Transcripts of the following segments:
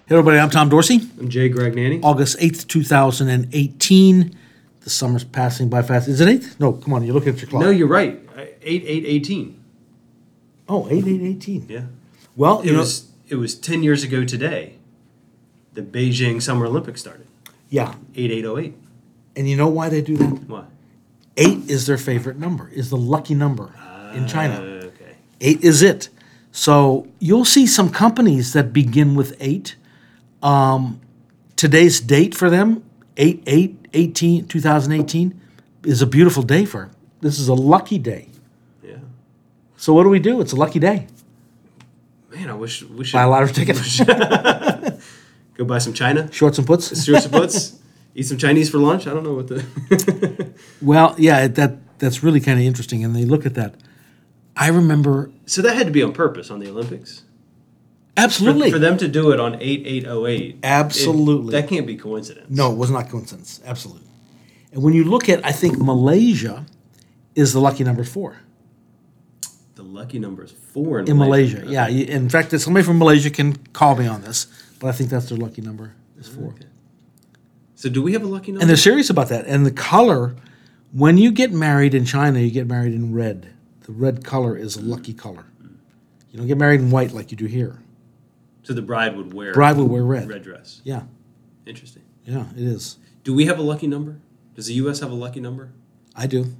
Hello, everybody. I'm Tom Dorsey. I'm Jay Gragnani. August 8th, 2018. The summer's passing by fast. Is it 8th? No, come on. You're looking at your clock. No, you're right. 8/8/18. Oh, 8/8/18. Yeah. Well, It was 10 years ago today. The Beijing Summer Olympics started. Yeah. 8/8/08. And you know why they do that? Why? 8 is their favorite number, is the lucky number in China. Okay. 8 is it. So you'll see some companies that begin with 8. Today's date for them, 8/8/2018, is a beautiful day for them. This is a lucky day. Yeah. So what do? It's a lucky day. Man, I wish we should Buy a lottery ticket. go buy some China. Shorts and puts. Shorts and puts. Eat some Chinese for lunch. I don't know what the. Well, yeah, that's really kind of interesting. And they look at that. I remember. So that had to be on purpose on the Olympics. Absolutely. For them to do it on 8/8/08. Absolutely. That can't be coincidence. No, it was not coincidence. Absolutely. And when you look at, I think Malaysia is the lucky number 4. The lucky number is 4 In Malaysia. Okay. Yeah. In fact, somebody from Malaysia can call me on this, but I think that's their lucky number is 4. Okay. So do we have a lucky number? And they're serious about that. And the color, when you get married in China, you get married in red. The red color is a lucky color. You don't get married in white like you do here. So the bride would wear Red dress. Yeah. Interesting. Yeah, it is. Do we have a lucky number? Does the U.S. have a lucky number? I do.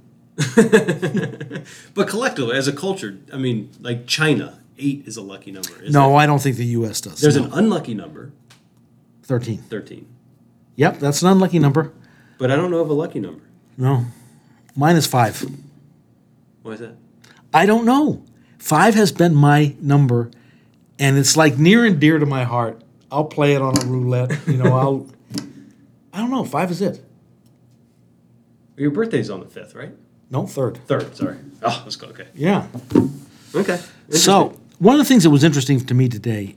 But collectively, as a culture, I mean, like China, 8 is a lucky number. No, I don't think the U.S. does. There's No. an unlucky number, 13. 13. Yep, that's an unlucky number. But I don't know of a lucky number. No. Mine is 5. Why is that? I don't know. 5 has been my number, and it's like near and dear to my heart. I'll play it on a roulette. I don't know. 5 is it. Your birthday's on the 5th, right? No, 3rd. 3rd, sorry. Oh, let's go. Okay. Yeah. Okay. So one of the things that was interesting to me today,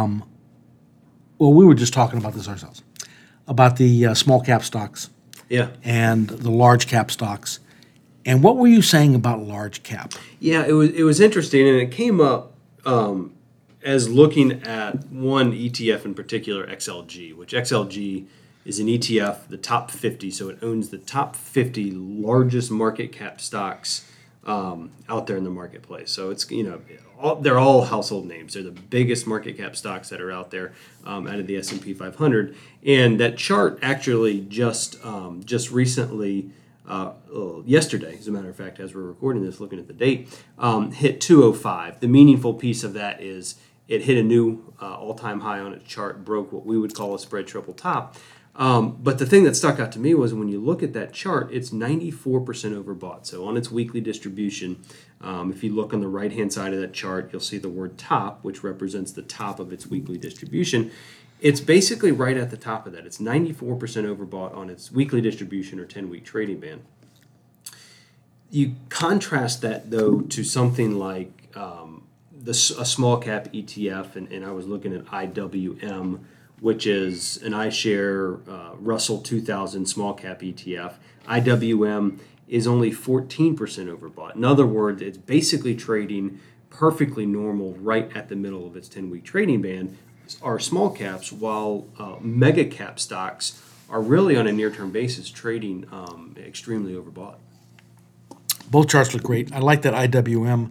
we were just talking about this ourselves, about the small cap stocks Yeah. and the large cap stocks. And what were you saying about large cap? Yeah, it was interesting, and it came up as looking at one ETF in particular, XLG, which XLG is an ETF, the top 50, so it owns the top 50 largest market cap stocks out there in the marketplace. So it's they're all household names. They're the biggest market cap stocks that are out there out of the S&P 500, and that chart actually just recently. Yesterday, as a matter of fact, as we're recording this, looking at the date, hit 205. The meaningful piece of that is it hit a new all-time high on its chart, broke what we would call a spread triple top. But the thing that stuck out to me was when you look at that chart, it's 94% overbought. So on its weekly distribution, if you look on the right-hand side of that chart, you'll see the word top, which represents the top of its weekly distribution. It's basically right at the top of that. It's 94% overbought on its weekly distribution or 10-week trading band. You contrast that, though, to something like a small cap ETF, and I was looking at IWM, which is an iShare Russell 2000 small cap ETF. IWM is only 14% overbought. In other words, it's basically trading perfectly normal right at the middle of its 10-week trading band. Are small caps, while mega cap stocks are really on a near-term basis trading extremely overbought. Both charts look great. I like that IWM.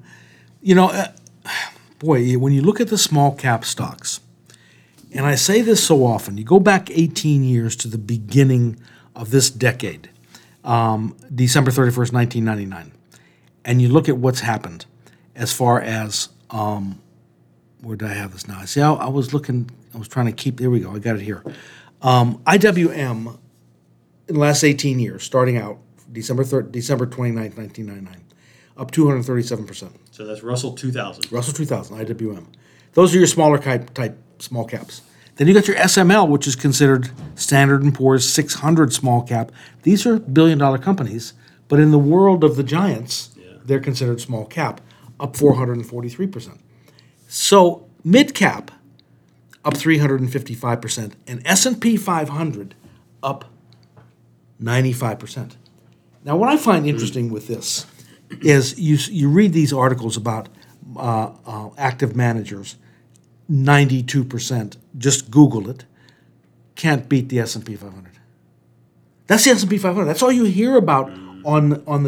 When you look at the small cap stocks, and I say this so often, you go back 18 years to the beginning of this decade, December 31st, 1999, and you look at what's happened as far as where did I have this now? See, I was trying to keep, there we go, I got it here. IWM, in the last 18 years, starting out December 29th, 1999, up 237%. So that's Russell 2000. Russell 2000, IWM. Those are your smaller type small caps. Then you got your SML, which is considered Standard & Poor's 600 small cap. These are billion-dollar companies, but in the world of the giants, they're considered small cap, up 443%. So mid-cap, up 355%, and S&P 500, up 95%. Now, what I find interesting with this is you read these articles about active managers, 92%, just Google it, can't beat the S&P 500. That's the S&P 500. That's all you hear about on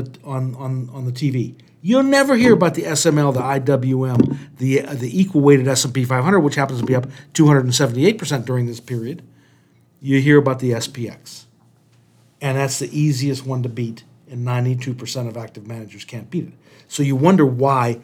the TV. You'll never hear about the SML, the IWM, the equal weighted S&P 500, which happens to be up 278% during this period. You hear about the SPX, and that's the easiest one to beat, and 92% of active managers can't beat it. So you wonder why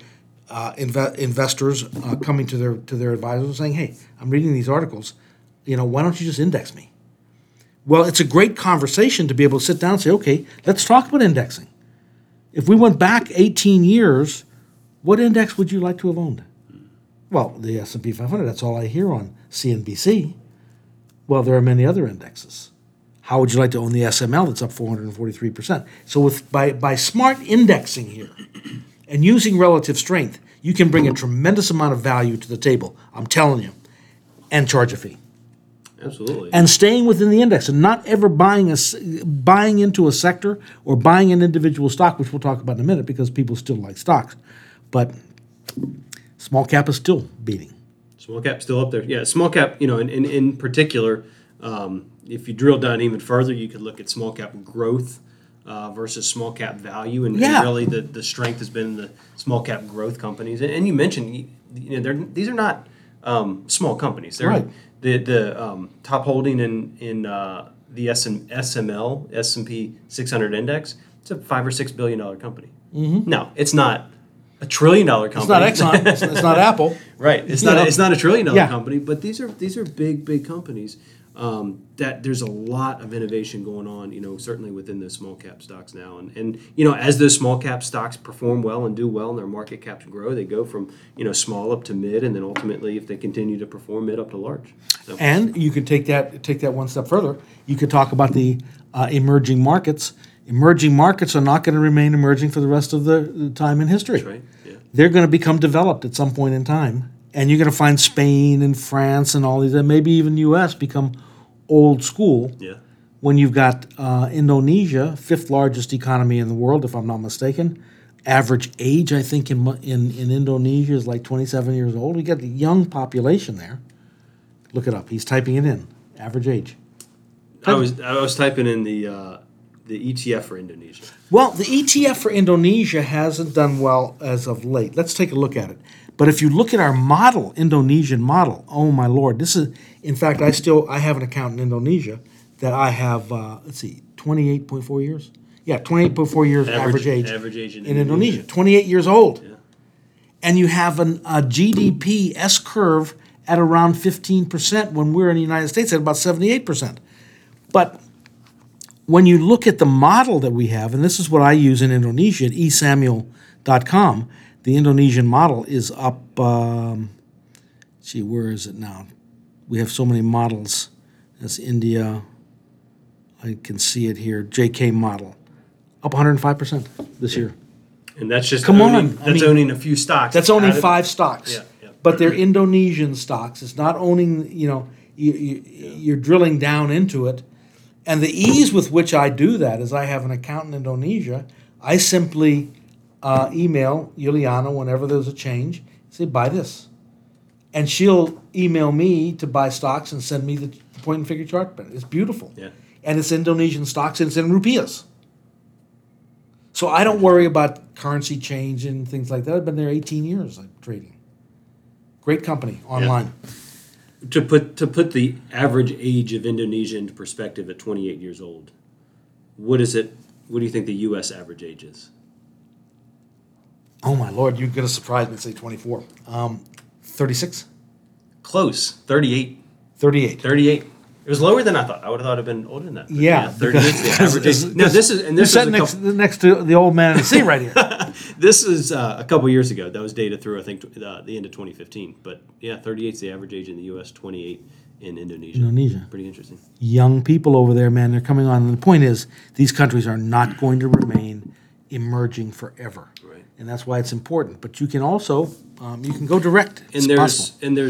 investors coming to their advisors and saying, "Hey, I'm reading these articles. Why don't you just index me?" Well, it's a great conversation to be able to sit down and say, "Okay, let's talk about indexing. If we went back 18 years, what index would you like to have owned?" Well, the S&P 500. That's all I hear on CNBC. Well, there are many other indexes. How would you like to own the SML that's up 443%? So by smart indexing here and using relative strength, you can bring a tremendous amount of value to the table, I'm telling you, and charge a fee. Absolutely. And staying within the index and not ever buying into a sector or buying an individual stock, which we'll talk about in a minute because people still like stocks. But small cap is still beating. Small cap still up there. Yeah, small cap, in particular, if you drill down even further, you could look at small cap growth versus small cap value. And really the strength has been in the small cap growth companies. And you mentioned, these are not small companies. They're right. The top holding in the SML, S&P 600 index, it's a $5 or $6 billion company. Mm-hmm. Now, it's not a $1 trillion company. It's not Exxon. It's not Apple. Right. It's not a $1 trillion company, but these are big companies. That there's a lot of innovation going on, certainly within those small cap stocks now. And as those small cap stocks perform well and do well and their market caps grow, they go from, small up to mid, and then ultimately, if they continue to perform, mid up to large. So. And you could take that one step further. You could talk about the emerging markets. Emerging markets are not going to remain emerging for the rest of the time in history. That's right. Yeah. They're going to become developed at some point in time. And you're going to find Spain and France and all these, and maybe even U.S. become old school. Yeah. When you've got Indonesia, fifth largest economy in the world, if I'm not mistaken. Average age, I think, in Indonesia is like 27 years old. We got the young population there. Look it up. He's typing it in. Average age. I was typing in the ETF for Indonesia. Well, the ETF for Indonesia hasn't done well as of late. Let's take a look at it. But if you look at our model, Indonesian model, oh my Lord, this is, in fact, I have an account in Indonesia that I have, 28.4 years? Yeah, 28.4 years average age in Indonesia. 28 years old. Yeah. And you have a GDP S-curve at around 15% when we're in the United States at about 78%. But when you look at the model that we have, and this is what I use in Indonesia at esamuel.com, the Indonesian model is up, where is it now? We have so many models. That's India. I can see it here. JK model. Up 105% this year. And that's just owning a few stocks. That's owning 5 stocks. Yeah. But they're Indonesian stocks. It's not owning, you're drilling down into it. And the ease with which I do that is I have an account in Indonesia. I simply email Juliana whenever there's a change, say, buy this. And she'll email me to buy stocks and send me the point and figure chart. But it's beautiful. Yeah. And it's Indonesian stocks and it's in rupiahs. So I don't worry about currency change and things like that. I've been there 18 years trading. Great company online. Yeah. To put the average age of Indonesia into perspective at 28 years old, what do you think the U.S. average age is? Oh, my Lord, you're going to surprise me and say 24. 36? Close. 38. 38. 38. It was lower than I thought. I would have thought it'd been older than that. But yeah 38 is the average age. Now, this is next to the old man in the sea right here. This is a couple years ago. That was data through, I think, the end of 2015. But, 38 is the average age in the U.S., 28 in Indonesia. Pretty interesting. Young people over there, man, they're coming on. And the point is, these countries are not going to remain emerging forever. Right. And that's why it's important. But you can also, you can go direct. And there's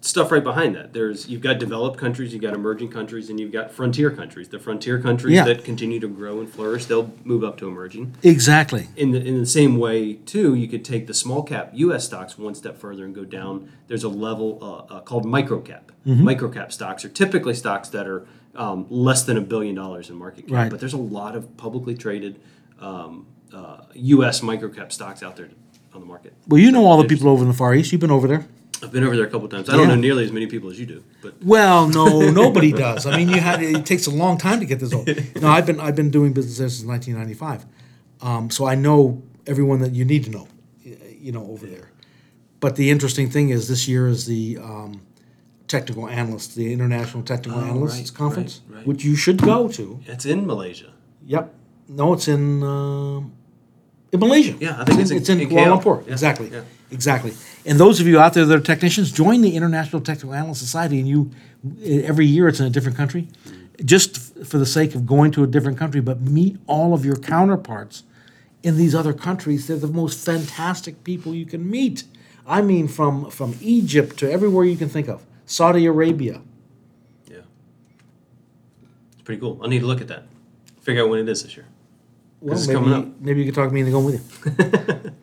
stuff right behind that. You've got developed countries, you've got emerging countries, and you've got frontier countries. The frontier countries Yeah. that continue to grow and flourish, they'll move up to emerging. Exactly. In the same way, too, you could take the small cap U.S. stocks one step further and go down. There's a level called microcap. Microcap stocks are typically stocks that are less than $1 billion in market cap, Right. but there's a lot of publicly traded U.S. microcap stocks out there on the market. Well, you know all the people over in the Far East. You've been over there. I've been over there a couple of times. I don't Yeah. know nearly as many people as you do, but Well, no, nobody does. I mean, it takes a long time to get this old. No, I've been doing business there since 1995, so I know everyone that you need to know, over there. But the interesting thing is, this year is the technical analyst, the International Technical Analysts right, Conference, right. which you should go to. it's in Malaysia. Yep. No, it's in Malaysia. Yeah, I think it's in in Kuala KL. Lumpur. Yeah, Exactly. yeah. Exactly. And those of you out there that are technicians, join the International Technical Analyst Society, and every year it's in a different country, just for the sake of going to a different country, but meet all of your counterparts in these other countries. They're the most fantastic people you can meet. I mean, from Egypt to everywhere you can think of. Saudi Arabia. Yeah. It's pretty cool. I'll need to look at that. Figure out when it is this year. Well, it's coming up. maybe you could talk me into going with you.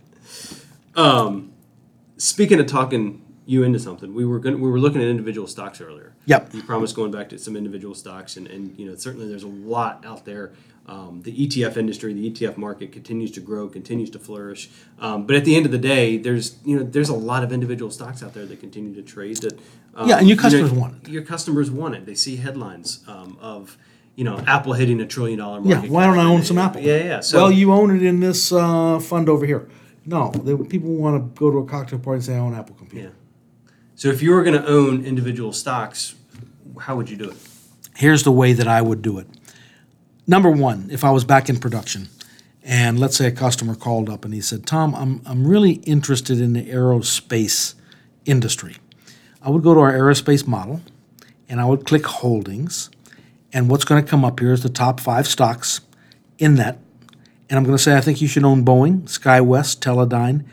Speaking of talking you into something, we were looking at individual stocks earlier. Yep. You promised going back to some individual stocks, and certainly there's a lot out there. The ETF industry, the ETF market continues to grow, continues to flourish. But at the end of the day, there's a lot of individual stocks out there that continue to trade. That And your customers want it. Your customers want it. They see headlines of Apple hitting $1 trillion market. Yeah, why don't I own some Apple? Yeah. So, Well, you own it in this fund over here. No, people want to go to a cocktail party and say, I own Apple Computer. yeah. So if you were going to own individual stocks, how would you do it? Here's the way that I would do it. Number one, if I was back in production, and let's say a customer called up and he said, Tom, I'm really interested in the aerospace industry. I would go to our aerospace model, and I would click Holdings, and what's going to come up here is the top 5 stocks in that. And I'm going to say I think you should own Boeing, SkyWest, Teledyne,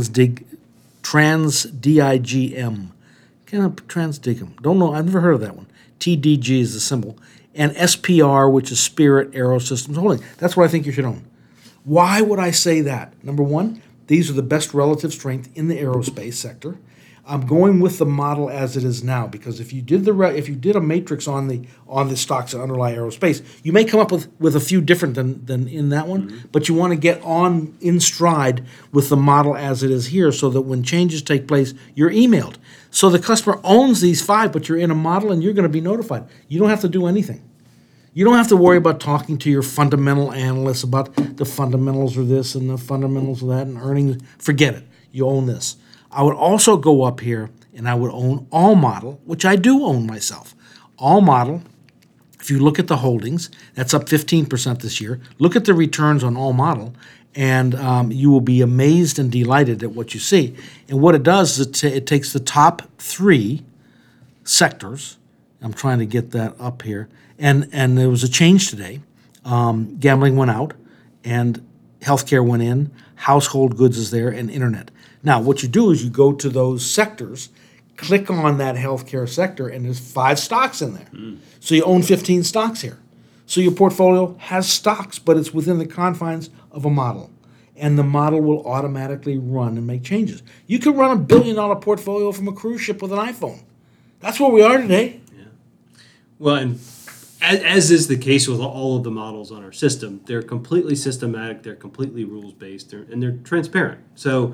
TransDigm. Kind of TransDigm. Don't know. I've never heard of that one. TDG is the symbol. And SPR, which is Spirit Aerosystems Holding. That's what I think you should own. Why would I say that? Number one, these are the best relative strength in the aerospace sector. I'm going with the model as it is now, because if you did a matrix on the stocks that underlie aerospace, you may come up with a few different than in that one, but you want to get on in stride with the model as it is here, so that when changes take place, you're emailed. So the customer owns these 5, but you're in a model and you're going to be notified. You don't have to do anything. You don't have to worry about talking to your fundamental analysts about the fundamentals of this and the fundamentals of that and earnings. Forget it. You own this. I would also go up here and I would own All Model, which I do own myself. All Model, if you look at the holdings, that's up 15% this year. Look at the returns on All Model, and you will be amazed and delighted at what you see. And what it does is it takes the top 3 sectors. I'm trying to get that up here. And there was a change today. Gambling went out, and healthcare went in, household goods is there, and internet. Now, what you do is you go to those sectors, click on that healthcare sector, and there's 5 stocks in there. So you own 15 stocks here. So your portfolio has stocks, but it's within the confines of a model. And the model will automatically run and make changes. You could run $1 billion portfolio from a cruise ship with an iPhone. That's where we are today. Well, and as is the case with all of the models on our system, they're completely systematic, they're completely rules-based, and they're transparent. So,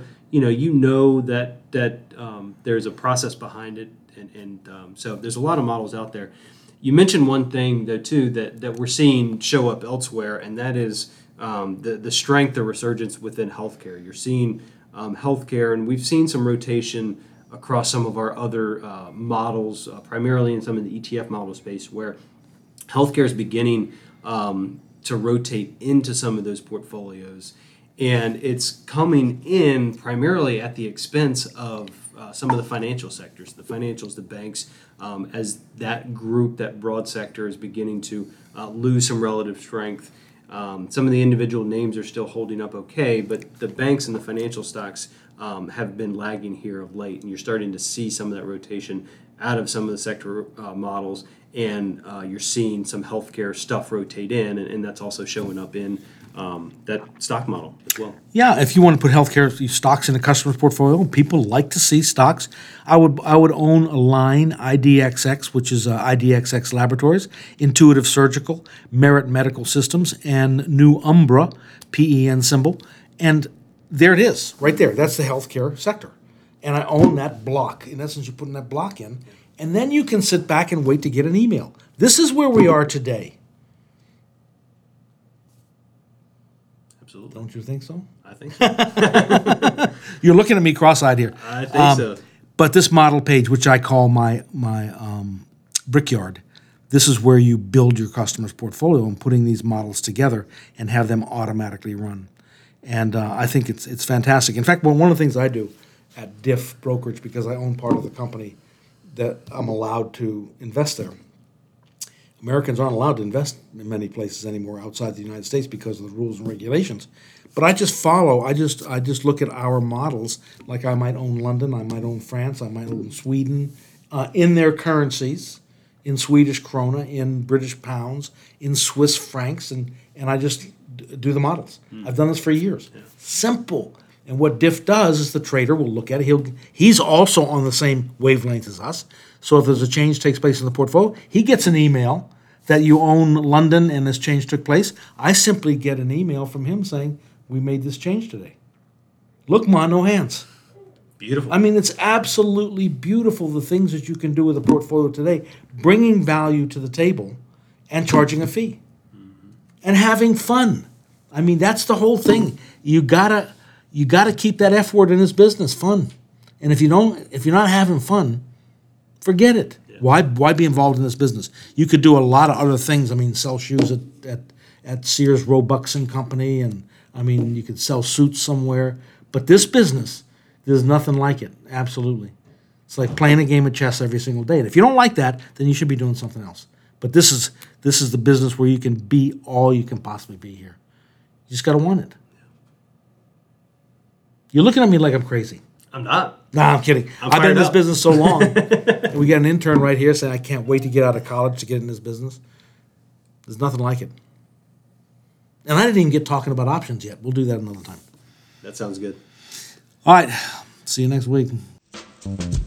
that there's a process behind it, and so there's a lot of models out there. You mentioned one thing, though, too, that we're seeing show up elsewhere, and that is the strength, the resurgence within healthcare. You're seeing healthcare, and we've seen some rotation across some of our other models, primarily in some of the ETF model space, where healthcare is beginning to rotate into some of those portfolios. And it's coming in primarily at the expense of some of the financial sectors, the financials, the banks, as that group, that broad sector is beginning to lose some relative strength. Some of the individual names are still holding up okay, but the banks and the financial stocks have been lagging here of late, and you're starting to see some of that rotation out of some of the sector models, and you're seeing some healthcare stuff rotate in, and that's also showing up in that stock model as well. Yeah, if you want to put healthcare stocks in a customer's portfolio, people like to see stocks. I would own Align IDXX, which is IDXX Laboratories, Intuitive Surgical, Merit Medical Systems, and New Umbra, PEN symbol. And there it is, right there. That's the healthcare sector. And I own that block. In essence, you're putting that block in. And then you can sit back and wait to get an email. This is where we are today. Absolutely. Don't you think so? I think so. You're looking at me cross-eyed here. I think so. But this model page, which I call my brickyard, this is where you build your customer's portfolio and putting these models together and have them automatically run. And I think it's fantastic. In fact, one of the things I do at Diff Brokerage, because I own part of the company that I'm allowed to invest there. Americans aren't allowed to invest in many places anymore outside the United States because of the rules and regulations. But I just follow. I just look at our models. Like I might own London, I might own France, I might own Sweden, in their currencies, in Swedish krona, in British pounds, in Swiss francs, and I just do the models. I've done this for years. Yeah. Simple. And what Diff does is the trader will look at it. He's also on the same wavelength as us. So if there's a change takes place in the portfolio, he gets an email that you own London and this change took place. I simply get an email from him saying, we made this change today. Look, Ma, no hands. Beautiful. I mean, it's absolutely beautiful, the things that you can do with a portfolio today, bringing value to the table and charging a fee. And having fun. I mean, that's the whole thing. You gotta keep that F word in this business, fun. And if you're not having fun, forget it. Yeah. Why be involved in this business? You could do a lot of other things. I mean, sell shoes at Sears, Roebuck and Company, and I mean, you could sell suits somewhere. But this business, there's nothing like it. Absolutely. It's like playing a game of chess every single day. And if you don't like that, then you should be doing something else. But this is the business where you can be all you can possibly be here. You just got to want it. You're looking at me like I'm crazy. I'm not. Nah, I'm kidding. I've been in this business so long. And we got an intern right here saying, I can't wait to get out of college to get in this business. There's nothing like it. And I didn't even get talking about options yet. We'll do that another time. That sounds good. All right. See you next week.